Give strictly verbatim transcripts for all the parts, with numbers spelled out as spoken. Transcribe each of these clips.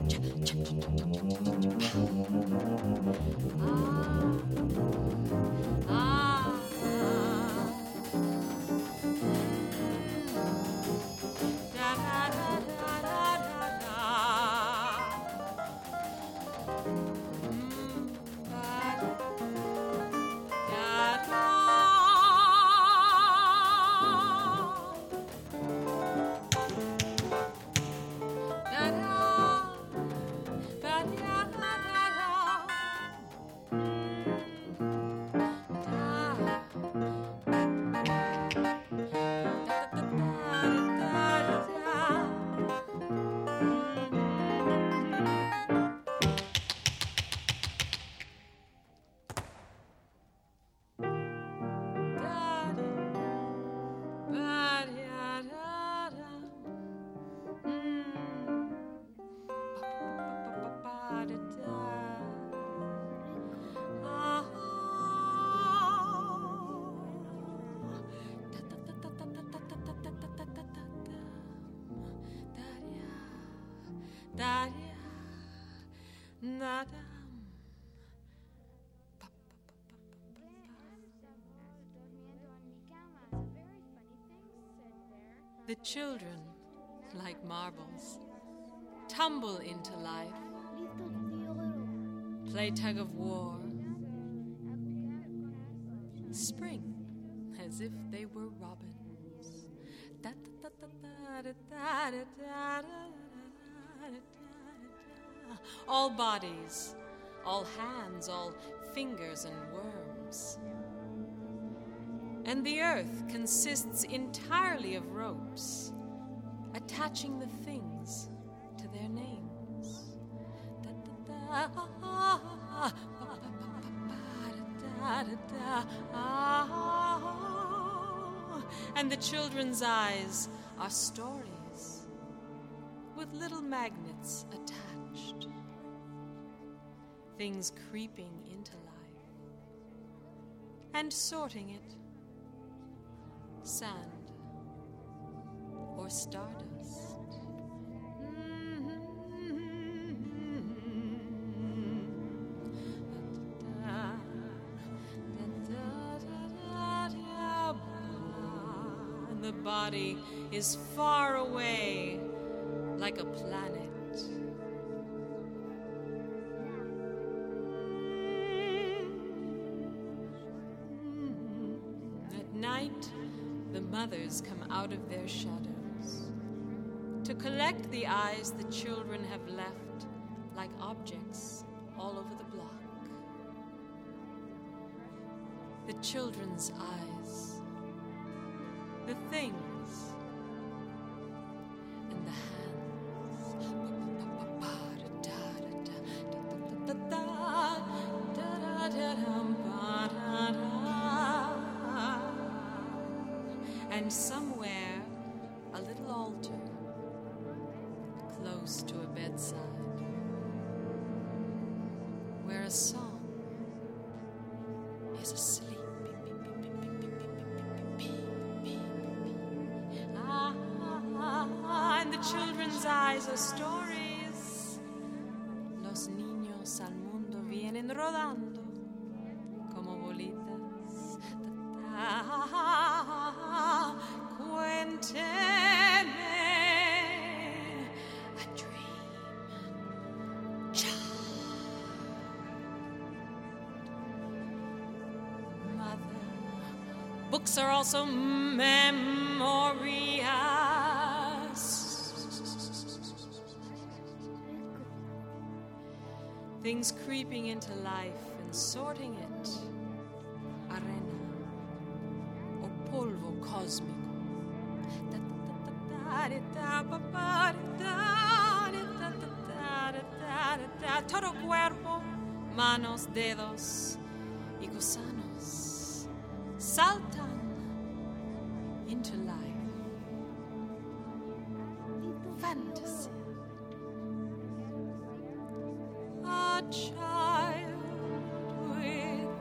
The children, like marbles, tumble into life, play tug of war, spring as if they were robins. All bodies, all hands, all fingers and worms. And the earth consists entirely of ropes, attaching the things to their names. And the children's eyes are stories with little magnets attached. Things creeping into life and sorting it. Sand or stardust. And the body is far away like a planet. At night, the mothers come out of their shadows to collect the eyes the children have left like objects all over the block. The children's eyes, the things, and the and somewhere, a little altar, close to a bedside, where a song is asleep. Ah, and the children's eyes are stories. Los niños al mundo vienen rodando como bolitas. Cuénteme a dream, child. Mother, books are also memorias. Things creeping into life and sorting it. Arena o polvo cósmico. Todo cuerpo, manos, dedos y gusanos saltan into life. Fantasy. A child with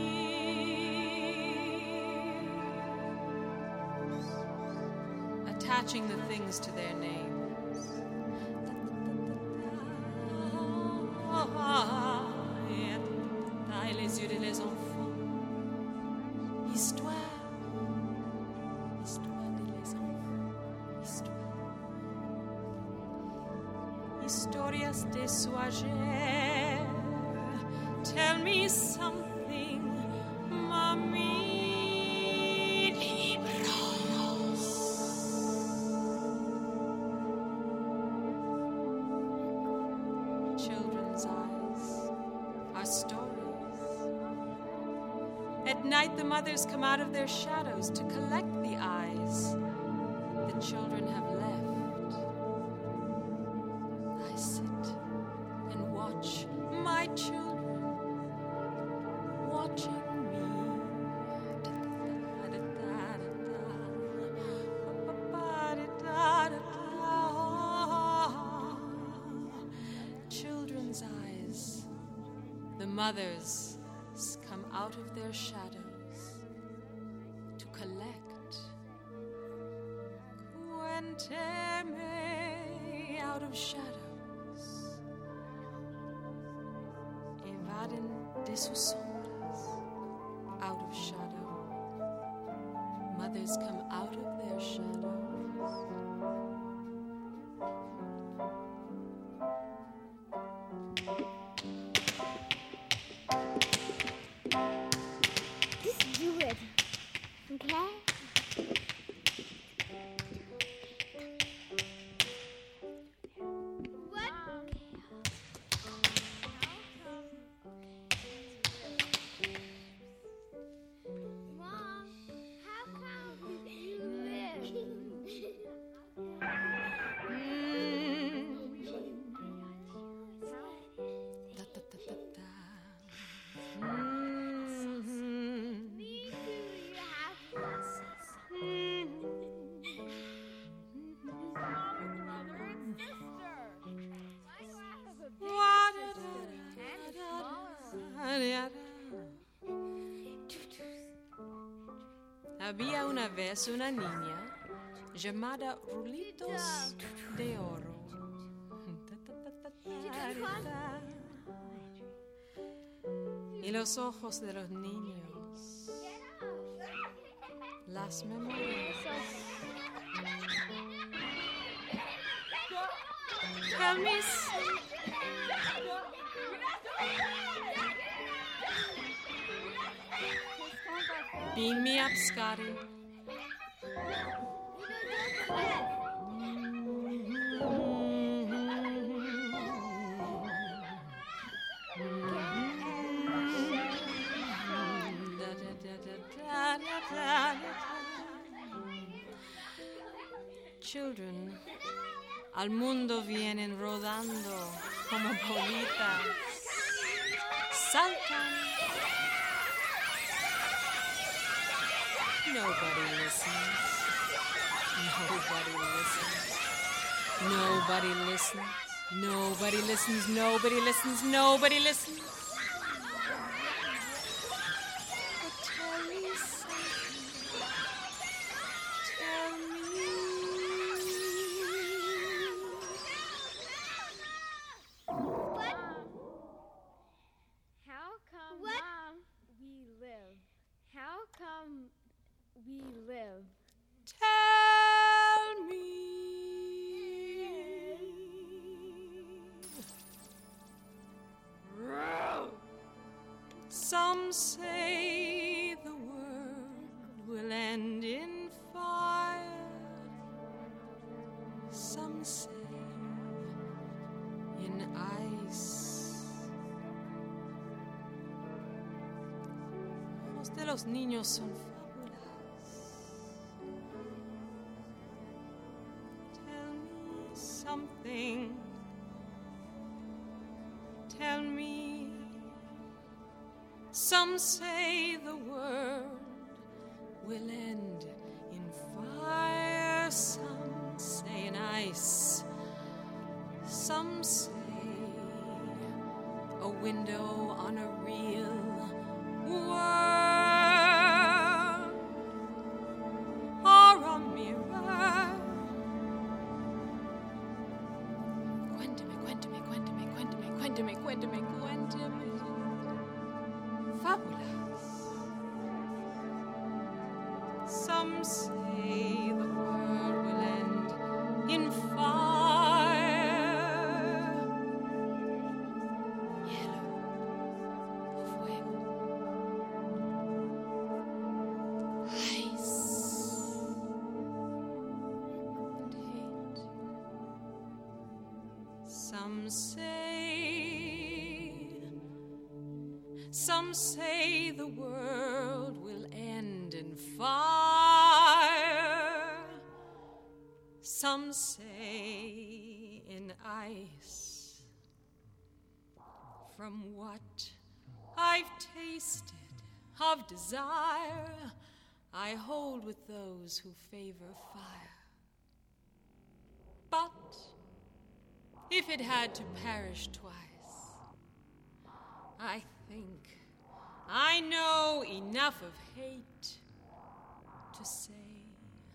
dreams attaching the things to their names. Et les yeux de les enfants. Histoire. Histoire de les enfants. Histoire. Historias de su ayer. Tell me something, mami. At night, the mothers come out of their shadows to collect the eyes the children have left. I sit and watch my children watching me. Children's eyes, the mothers come out of their shadows to collect. Cuénteme out of shadows. Evaden de sus sombras out of shadow. Mothers come out of their shadows. Había una vez una niña llamada Rulitos de Oro. Y los ojos de los niños, las memorias. Tell me beam me up, Scotty. Children al mundo vienen rodando como bolitas. Saltan. Nobody listens. Nobody listens. Nobody listens. Nobody listens. Nobody listens. Nobody listens. But tell me something. Tell me. What? How come, what? Mom, we live? How come we live? Tell me. Some say the world will end in fire. Some say in ice. Ojos de los niños son something. Tell me. Some say the world will end in fire. Some say in ice. Some say a window on a real world, or a mirror Cuénteme, cuénteme, cuénteme. Fábulas. Some say the world will end in fire. Hielo o fuego. Ice and hate. Some say, some say the world will end in fire. Some say in ice. From what I've tasted of desire, I hold with those who favor fire. But if it had to perish twice, I think I know enough of hate to say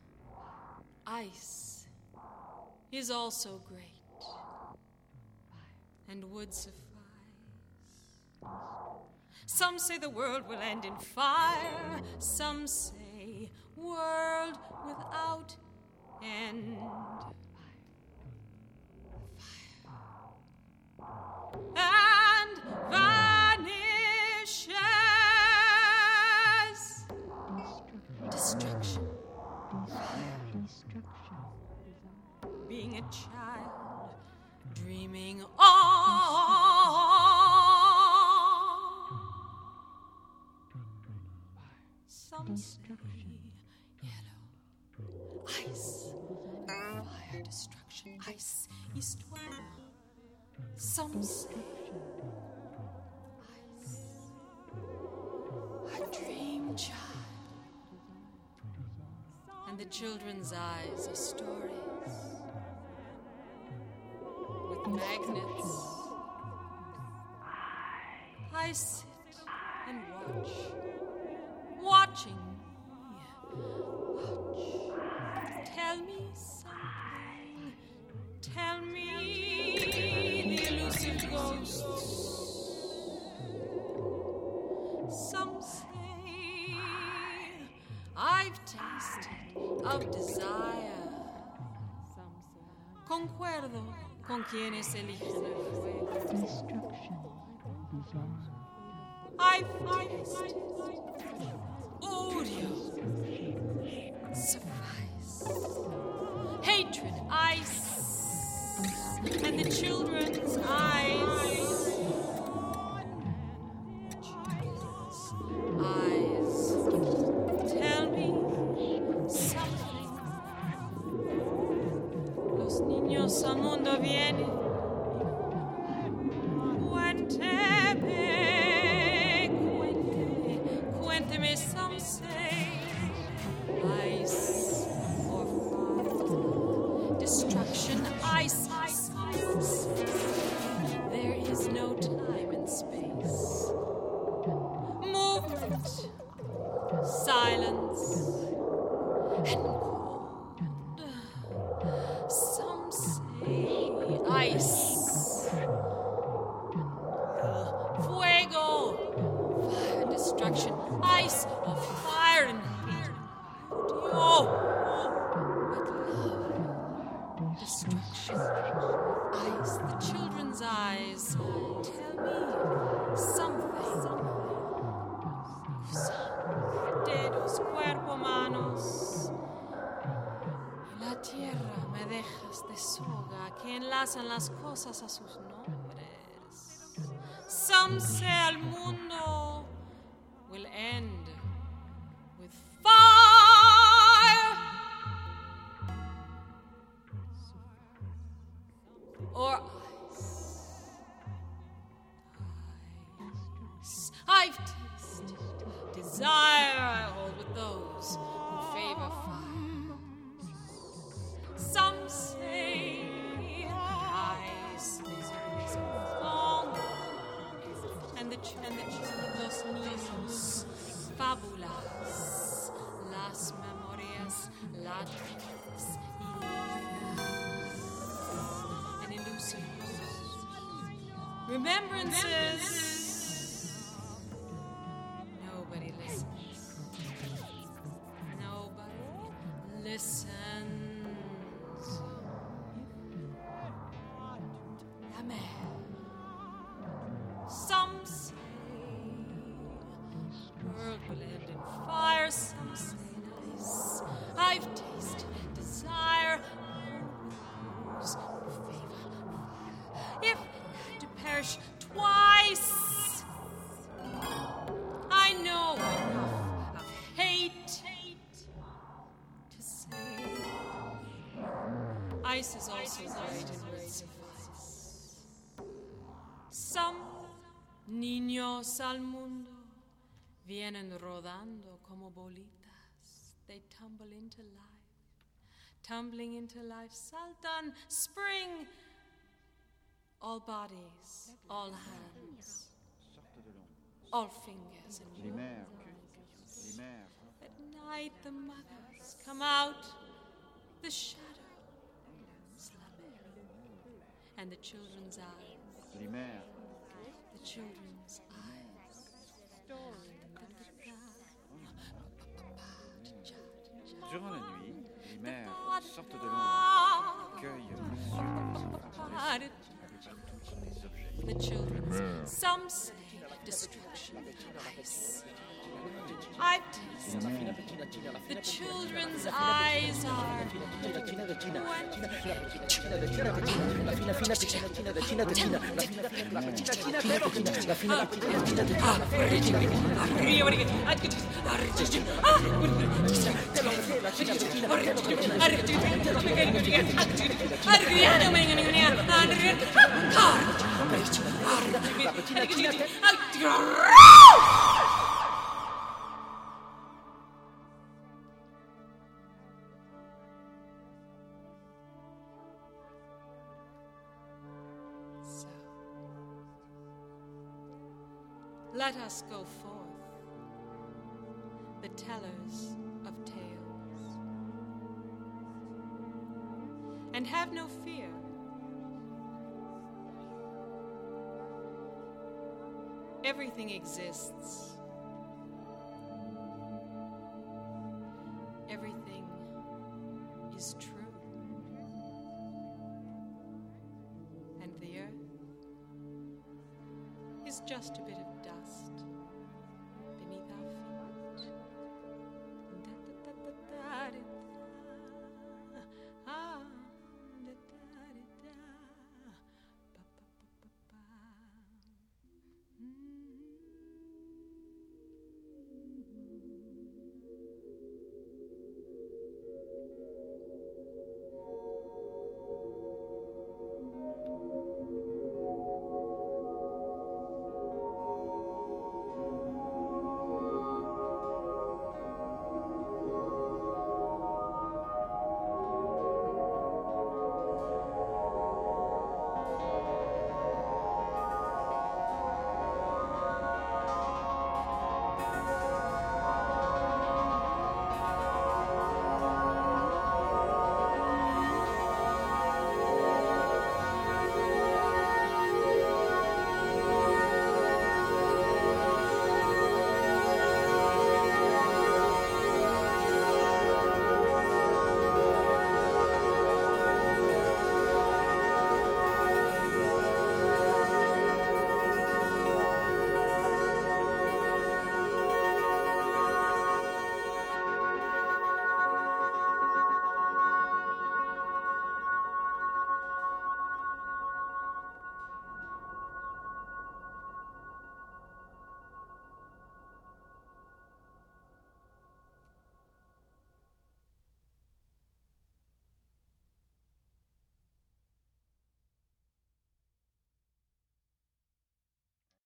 ice is also great and would suffice. Some say the world will end in fire. Some say world without end. And vanishes. Destruction. Being a child, dreaming on. Some say yellow, ice, fire, destruction, ice, histoire. Some say ice, a dream child, and the children's eyes are stories with magnets. I sit and watch, watching me, watch. Tell me something, tell me the elusive ghosts. Some say I've tasted of desire. Concuerdo con quienes eligen el fuego. I've tasted odio. Suffice. Hatred, ice. And the children's eyes. Children's eyes. Tell me something. Los niños al mundo vienen. Cuénteme, cuénteme, cuénteme, some say. Ice or fire. Destruction, ice, ice, ice. There is no time and space. Movement, silence, and cold. Some say ice. Fuego, fire, destruction, ice, or fire and hate. Oh, but love, destruction, ice, the children's eyes. Tell me something. Dedos, cuerpo, manos. Y la tierra me dejas de soga que enlazan las cosas a sus nombres. Some say el mundo will end with fire or ice. Ice. I've tasted desire. I hold with those who favor fire. Some say ice is long, and the ch- and the ch- los niños, fábulas, las memorias, lágrimas y líneas, and elusive, remembrances. Nobody listens. Nobody listens. La mer. Some say world will end in fire. Some say nice. I've tasted desire. Whose favor? If to perish twice, I know enough of hate to say. Ice is also great and would suffice. Some niños al mundo vienen rodando como bolitas. They tumble into life, tumbling into life, saltan, spring. All bodies, all hands, all fingers and hands. At night the mothers come out, the shadow, and the children's eyes. The children's eyes. Durant la nuit, les mères sortent de l'ombre, cueillent les yeux the children's. Some say destruction, ice. I've tasted the children's eyes are let us go forth, the tellers of tales, and have no fear. Everything exists. Everything is true. And the earth is just a bit of dust.